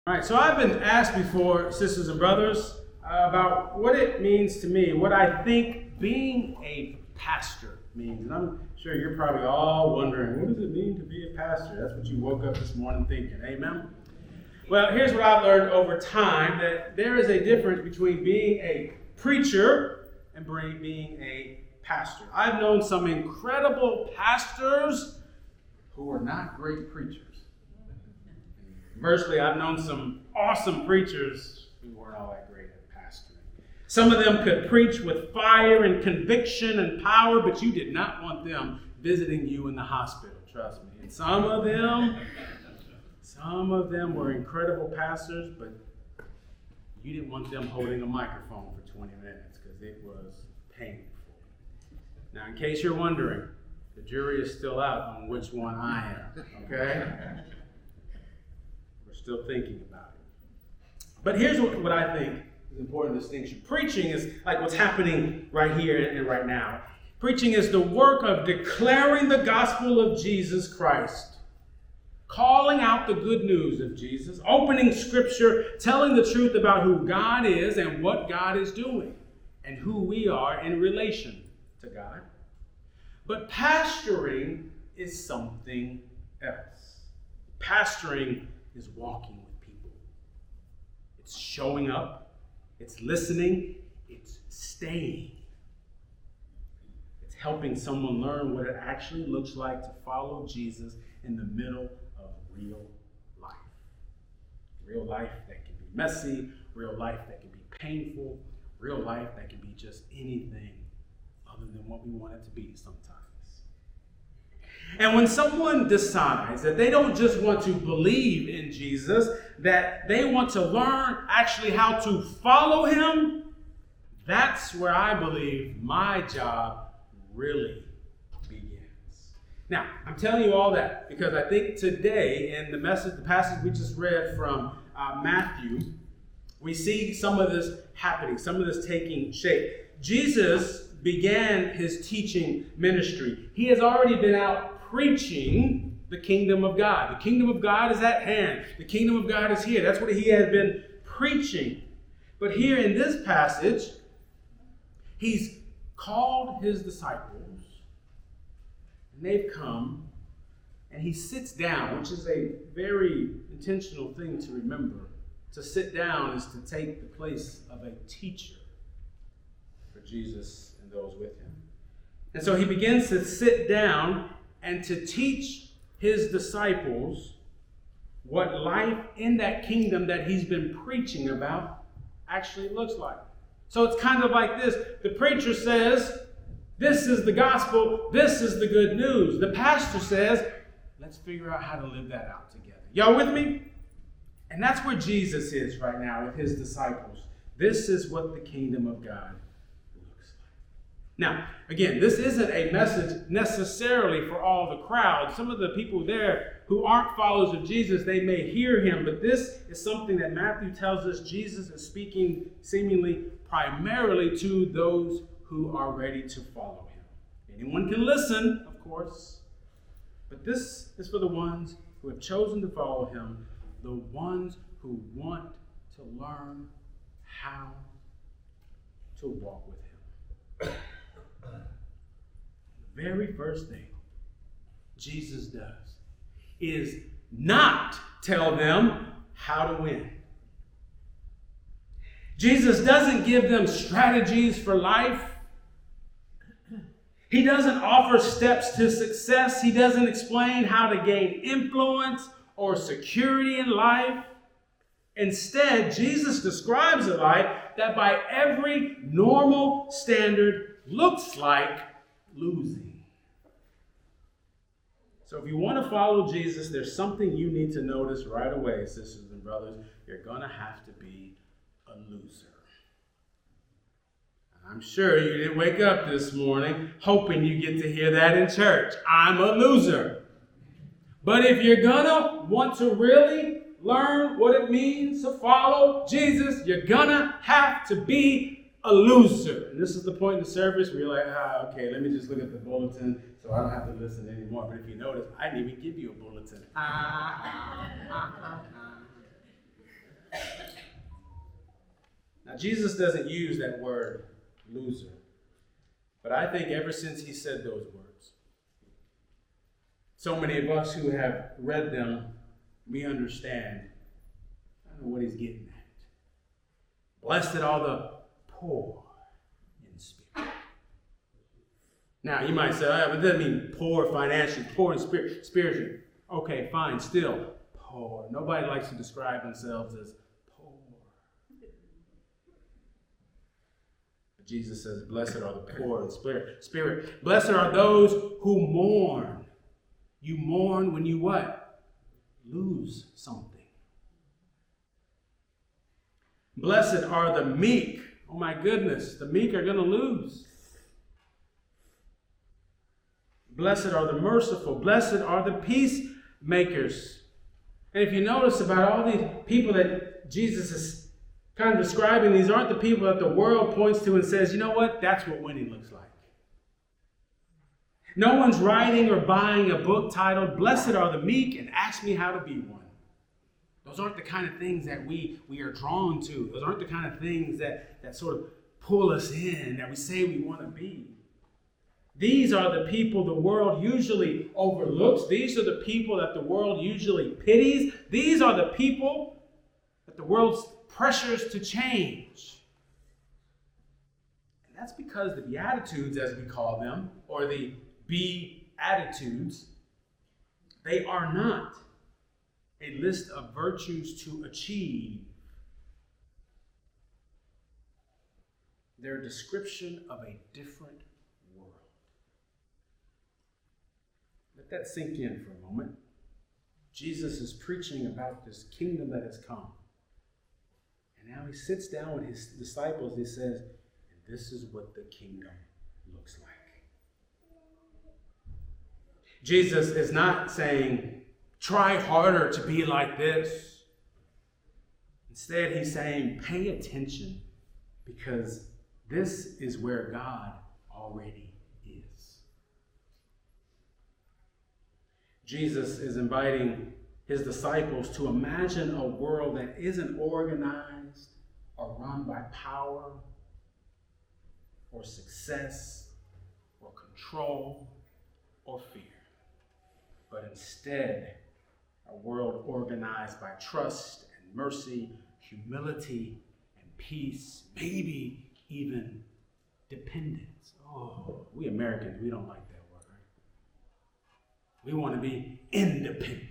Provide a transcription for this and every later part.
All right, so I've been asked before, sisters and brothers, about what it means to me, what I think being a pastor means. And I'm sure you're probably all wondering, what does it mean to be a pastor? That's what you woke up this morning thinking, amen? Well, here's what I've learned over time, that there is a difference between being a preacher and being a pastor. I've known some incredible pastors who are not great preachers. Conversely, I've known some awesome preachers who weren't all that great at pastoring. Some of them could preach with fire and conviction and power, but you did not want them visiting you in the hospital, trust me. And some of them were incredible pastors, but you didn't want them holding a microphone for 20 minutes because it was painful. Now, in case you're wondering, the jury is still out on which one I am, okay? Still thinking about it. But here's what I think is an important distinction. Preaching is like what's happening right here and right now. Preaching is the work of declaring the gospel of Jesus Christ, calling out the good news of Jesus, opening scripture, telling the truth about who God is and what God is doing, and who we are in relation to God. But pastoring is something else. Pastoring is walking with people. It's showing up. It's listening. It's staying. It's helping someone learn what it actually looks like to follow Jesus in the middle of real life. Real life that can be messy. Real life that can be painful. Real life that can be just anything other than what we want it to be sometimes. And when someone decides that they don't just want to believe in Jesus, that they want to learn actually how to follow him, that's where I believe my job really begins. Now, I'm telling you all that because I think today in the passage we just read from Matthew, we see some of this happening, some of this taking shape. Jesus began his teaching ministry. He has already been out preaching the kingdom of God. The kingdom of God is at hand. The kingdom of God is here. That's what he has been preaching. But here in this passage, he's called his disciples, and they've come, and he sits down, which is a very intentional thing to remember. To sit down is to take the place of a teacher for Jesus and those with him. And so he begins to sit down and to teach his disciples what life in that kingdom that he's been preaching about actually looks like. So it's kind of like this. The preacher says, this is the gospel, this is the good news. The pastor says, let's figure out how to live that out together. Y'all with me? And that's where Jesus is right now with his disciples. This is what the kingdom of God looks like. Now, again, this isn't a message necessarily for all the crowd. Some of the people there who aren't followers of Jesus, they may hear him, but this is something that Matthew tells us Jesus is speaking seemingly primarily to those who are ready to follow him. Anyone can listen, of course, but this is for the ones who have chosen to follow him, the ones who want to learn how to walk with him. The very first thing Jesus does is not tell them how to win. Jesus doesn't give them strategies for life. He doesn't offer steps to success. He doesn't explain how to gain influence or security in life. Instead, Jesus describes a life that by every normal standard looks like losing. So if you want to follow Jesus, there's something you need to notice right away, sisters and brothers. You're going to have to be a loser. I'm sure you didn't wake up this morning hoping you get to hear that in church. I'm a loser. But if you're going to want to really learn what it means to follow Jesus, you're going to have to be a loser. And this is the point in the service where you're like, okay, let me just look at the bulletin so I don't have to listen anymore. But if you notice, I didn't even give you a bulletin. Now, Jesus doesn't use that word loser. But I think ever since he said those words, so many of us who have read them, we understand, I don't know what he's getting at. Blessed are the poor in spirit. Now, you might say, but it doesn't mean poor financially, poor in spirit, spiritually. Okay, fine, still poor. Nobody likes to describe themselves as poor. But Jesus says, blessed are the poor in spirit. Blessed are those who mourn. You mourn when you what? Lose something. Blessed are the meek. Oh my goodness, the meek are going to lose. Blessed are the merciful. Blessed are the peacemakers. And if you notice about all these people that Jesus is kind of describing, these aren't the people that the world points to and says, you know what, that's what winning looks like. No one's writing or buying a book titled, Blessed are the meek, and ask me how to be one. Those aren't the kind of things that we are drawn to. Those aren't the kind of things that sort of pull us in, that we say we want to be. These are the people the world usually overlooks. These are the people that the world usually pities. These are the people that the world pressures to change. And that's because the Beatitudes, as we call them, or the Be-attitudes, they are not a list of virtues to achieve. They're a description of a different world. Let that sink in for a moment. Jesus is preaching about this kingdom that has come. And now he sits down with his disciples and he says, and this is what the kingdom looks like. Jesus is not saying, try harder to be like this. Instead, he's saying, pay attention, because this is where God already is. Jesus is inviting his disciples to imagine a world that isn't organized or run by power or success or control or fear, but instead a world organized by trust and mercy, humility and peace, maybe even dependence. Oh, we Americans, we don't like that word, right? We want to be independent.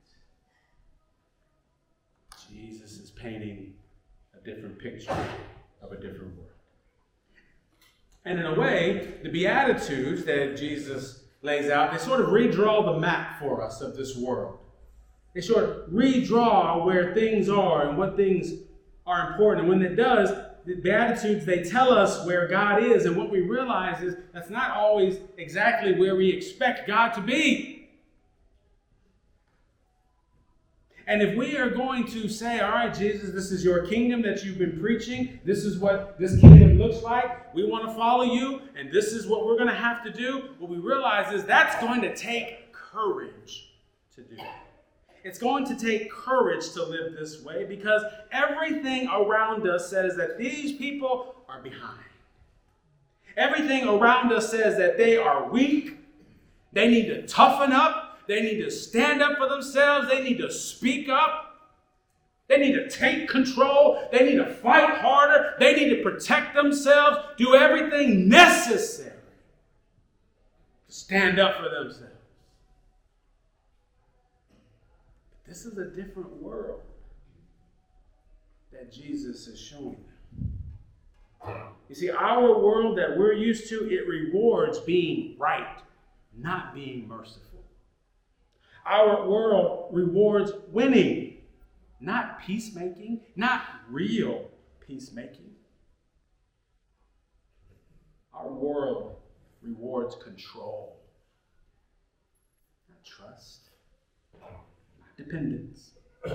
Jesus is painting a different picture of a different world. And in a way, the Beatitudes that Jesus lays out, they sort of redraw the map for us of this world. They sort of redraw where things are and what things are important. And when it does, the Beatitudes, they tell us where God is. And what we realize is that's not always exactly where we expect God to be. And if we are going to say, all right, Jesus, this is your kingdom that you've been preaching. This is what this kingdom looks like. We want to follow you. And this is what we're going to have to do. What we realize is that's going to take courage to do. It's going to take courage to live this way, because everything around us says that these people are behind. Everything around us says that they are weak. They need to toughen up. They need to stand up for themselves. They need to speak up. They need to take control. They need to fight harder. They need to protect themselves. Do everything necessary to stand up for themselves. This is a different world that Jesus is showing them. You see, our world that we're used to, it rewards being right, not being merciful. Our world rewards winning, not peacemaking, not real peacemaking. Our world rewards control, not trust, not dependence. And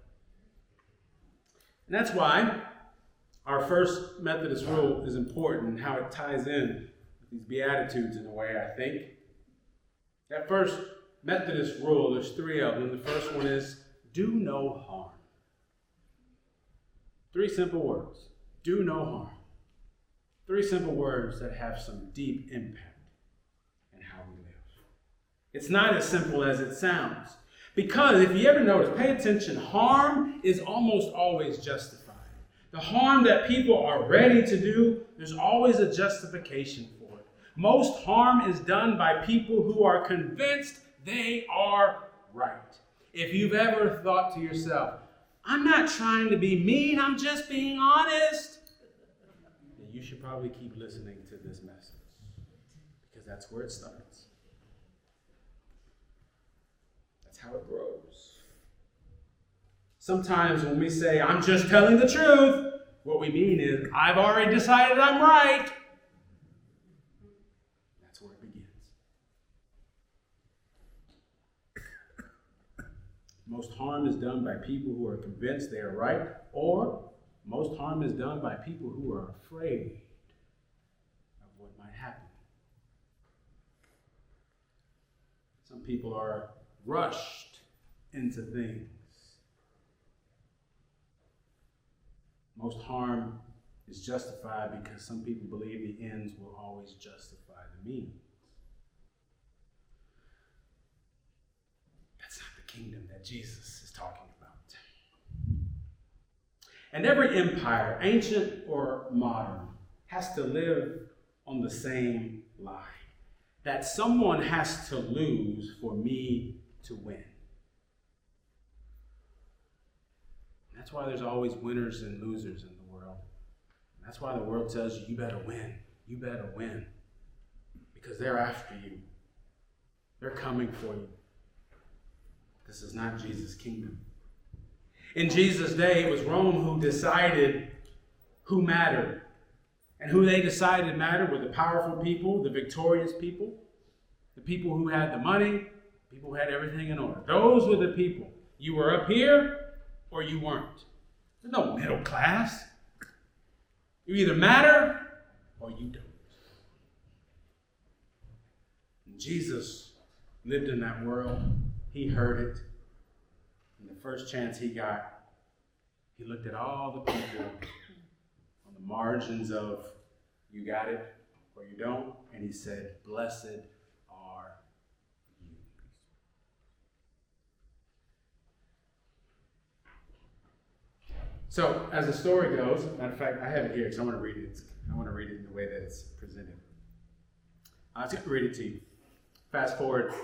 that's why our first Methodist rule is important, and how it ties in with these Beatitudes in a way, I think. That first Methodist rule, there's three of them. The first one is, do no harm. 3 simple words. do no harm. 3 simple words that have some deep impact in how we live. It's not as simple as it sounds. Because if you ever notice, pay attention, harm is almost always justified. The harm that people are ready to do, there's always a justification for it. Most harm is done by people who are convinced they are right. If you've ever thought to yourself, I'm not trying to be mean, I'm just being honest, then you should probably keep listening to this message, because that's where it starts. That's how it grows. Sometimes when we say, I'm just telling the truth, what we mean is, I've already decided I'm right. That's where it begins. Most harm is done by people who are convinced they are right, or most harm is done by people who are afraid of what might happen. Some people are rushed into things. Most harm is justified because some people believe the ends will always justify the means. That's not the kingdom that Jesus is talking about. And every empire, ancient or modern, has to live on the same line, that someone has to lose for me to win. That's why there's always winners and losers in the world. And that's why the world tells you, you better win. You better win. Because they're after you. They're coming for you. This is not Jesus' kingdom. In Jesus' day, it was Rome who decided who mattered. And who they decided mattered were the powerful people, the victorious people, the people who had the money, people who had everything in order. Those were the people. You were up here, or you weren't. There's no middle class. You either matter or you don't. And Jesus lived in that world. He heard it. And the first chance he got, he looked at all the people on the margins of you got it or you don't, and he said, blessed are you. So, as the story goes, matter of fact, I have it here because I want to read it. I want to read it in the way that it's presented. I'm just going to read it to you. Fast forward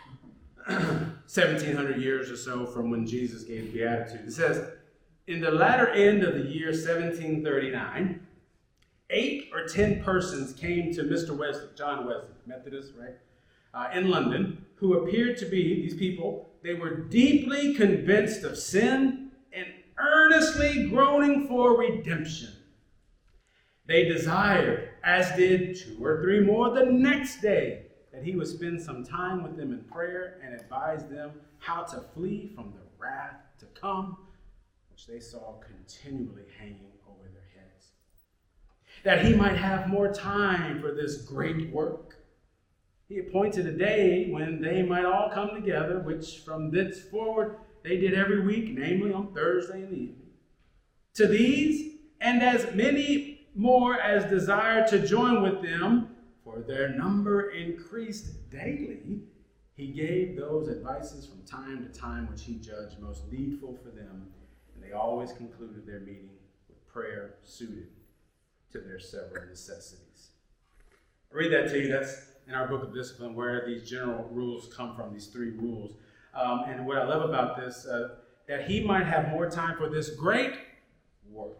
1,700 years or so from when Jesus gave the Beatitudes. It says, in the latter end of the year 1739, 8 or 10 persons came to Mr. Wesley, John Wesley, Methodist, right, in London, who appeared to be, these people, they were deeply convinced of sin and earnestly groaning for redemption. They desired, as did 2 or 3 more the next day, that he would spend some time with them in prayer and advise them how to flee from the wrath to come, which they saw continually hanging over their heads. That he might have more time for this great work, he appointed a day when they might all come together, which from thenceforward they did every week, namely on Thursday in the evening. To these, and as many more as desired to join with them, for their number increased daily, he gave those advices from time to time which he judged most needful for them, and they always concluded their meeting with prayer suited to their several necessities. I read that to you. That's in our book of discipline where these general rules come from, these 3 rules. And what I love about this, that he might have more time for this great work.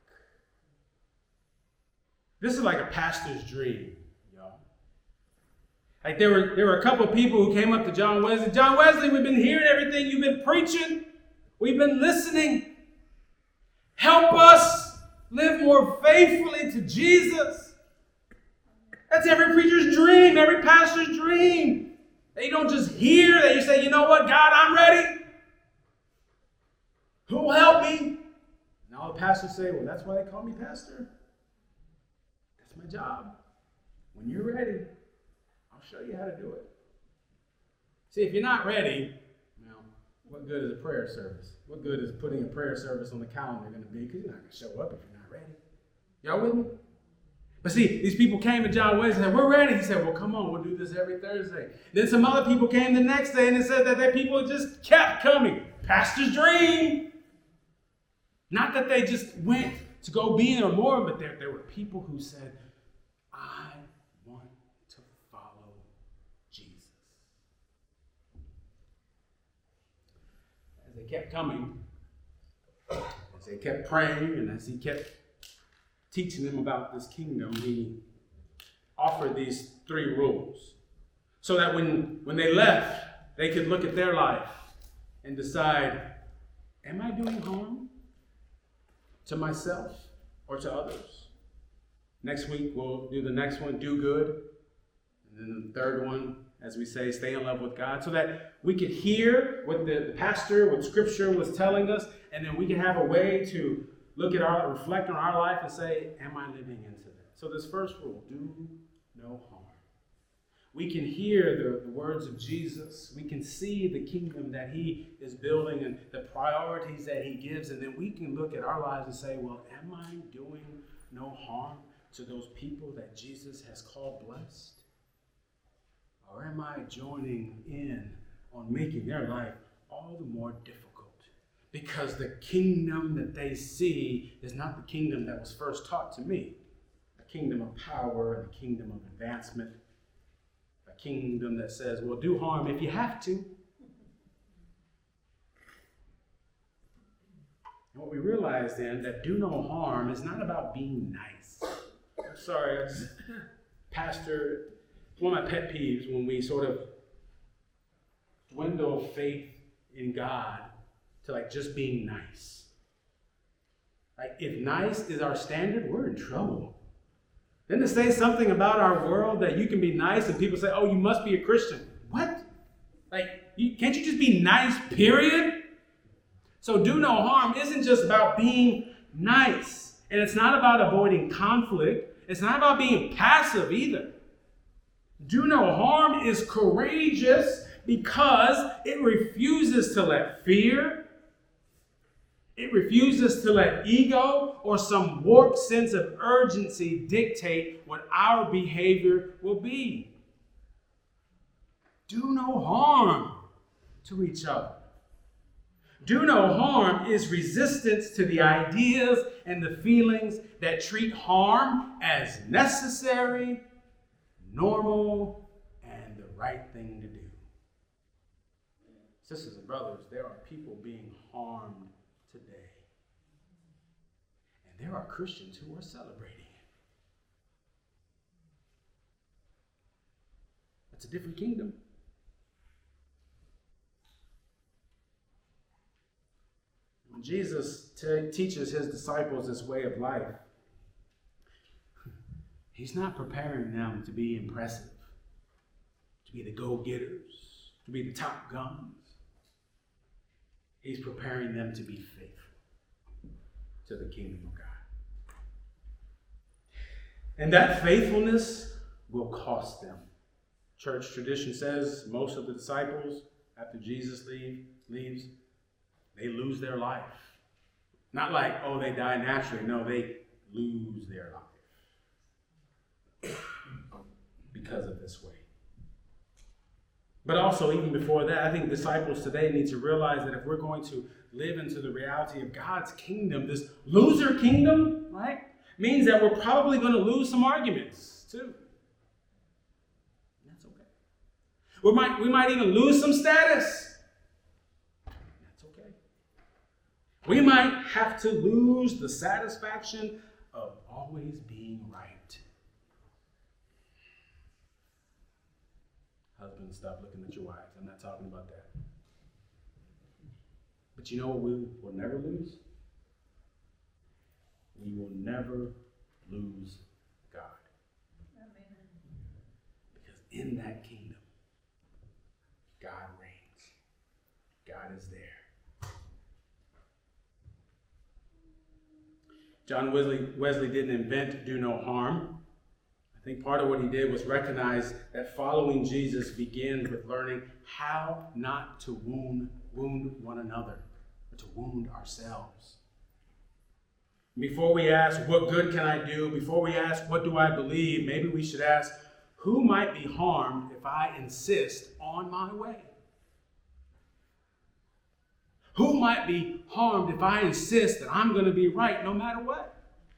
This is like a pastor's dream, y'all. Like there were a couple of people who came up to John Wesley. John Wesley, we've been hearing everything you've been preaching. We've been listening. Help us live more faithfully to Jesus. That's every preacher's dream, every pastor's dream. They don't just hear, they say, you know what, God, I'm ready. Who will help me? And all the pastors say, well, that's why they call me pastor. That's my job. When you're ready, I'll show you how to do it. See, if you're not ready, well, what good is a prayer service? What good is putting a prayer service on the calendar going to be? Because you're not going to show up if you're not ready. Y'all with me? But see, these people came to John Wesley and said, we're ready. He said, well, come on, we'll do this every Thursday. Then some other people came the next day and it said that people just kept coming. Pastor's dream. Not that they just went to go be there more, but there were people who said, I want to follow Jesus. As they kept coming, as they kept praying, and as he kept teaching them about this kingdom, he offered these 3 rules so that when they left, they could look at their life and decide, am I doing harm to myself or to others? Next week, we'll do the next one, do good. And then the third one, as we say, stay in love with God, so that we could hear what the pastor, what Scripture was telling us, and then we can have a way to reflect on our life and say, am I living into that? So this first rule, do no harm. We can hear the words of Jesus. We can see the kingdom that he is building and the priorities that he gives. And then we can look at our lives and say, well, am I doing no harm to those people that Jesus has called blessed? Or am I joining in on making their life all the more difficult? Because the kingdom that they see is not the kingdom that was first taught to me. A kingdom of power and a kingdom of advancement. A kingdom that says, well, do harm if you have to. And what we realize then, that do no harm is not about being nice. I'm sorry, Pastor, one of my pet peeves when we sort of dwindle faith in God to like just being nice. Like if nice is our standard, we're in trouble. Then to say something about our world that you can be nice and people say, oh, you must be a Christian. What? Like, can't you just be nice, period? So do no harm isn't just about being nice. And it's not about avoiding conflict. It's not about being passive either. Do no harm is courageous because it refuses to let fear, it refuses to let ego or some warped sense of urgency dictate what our behavior will be. Do no harm to each other. Do no harm is resistance to the ideas and the feelings that treat harm as necessary, normal, and the right thing to do. Sisters and brothers, there are people being harmed today. And there are Christians who are celebrating it. That's a different kingdom. When Jesus teaches his disciples this way of life, he's not preparing them to be impressive, to be the go-getters, to be the top guns. He's preparing them to be faithful to the kingdom of God. And that faithfulness will cost them. Church tradition says most of the disciples, after Jesus leaves, they lose their life. Not like, oh, they die naturally. No, they lose their life because of this way. But also, even before that, I think disciples today need to realize that if we're going to live into the reality of God's kingdom, this loser kingdom, right, means that we're probably going to lose some arguments too. That's okay. We might even lose some status. That's okay. We might have to lose the satisfaction of always being right. Husbands, stop looking at your wives. I'm not talking about that. But you know what we will never lose? We will never lose God. Amen. Because in that kingdom, God reigns. God is there. John Wesley didn't invent do no harm. I think part of what he did was recognize that following Jesus begins with learning how not to wound one another, or to wound ourselves. Before we ask, what good can I do? Before we ask, what do I believe? Maybe we should ask, who might be harmed if I insist on my way? Who might be harmed if I insist that I'm going to be right no matter what?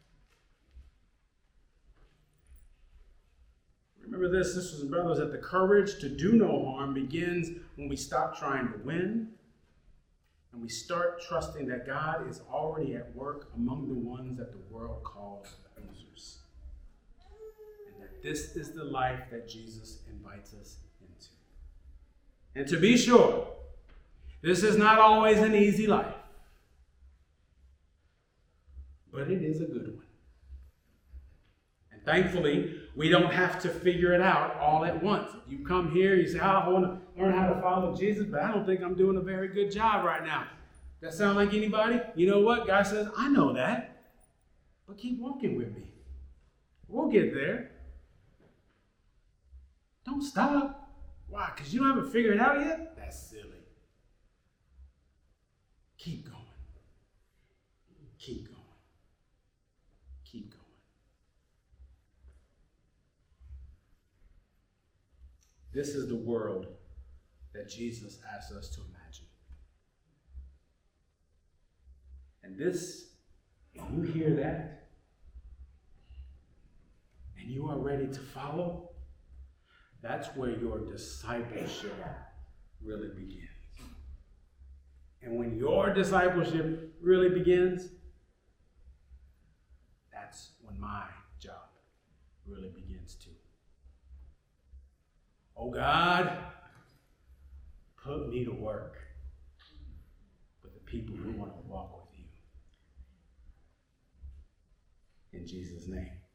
Remember this, sisters and brothers, that the courage to do no harm begins when we stop trying to win and we start trusting that God is already at work among the ones that the world calls losers. And that this is the life that Jesus invites us into. And to be sure, this is not always an easy life, but it is a good one. And thankfully, we don't have to figure it out all at once. If you come here, you say, I want to learn how to follow Jesus, but I don't think I'm doing a very good job right now. That sound like anybody? You know what? God says, I know that, but keep walking with me. We'll get there. Don't stop. Why? Because you haven't figured it out yet? That's silly. Keep going. Keep going. Keep going. This is the world that Jesus asks us to imagine. And this, if you hear that, and you are ready to follow, that's where your discipleship really begins. And when your discipleship really begins, that's when my job really begins too. Oh God, put me to work with the people who want to walk with you. In Jesus' name.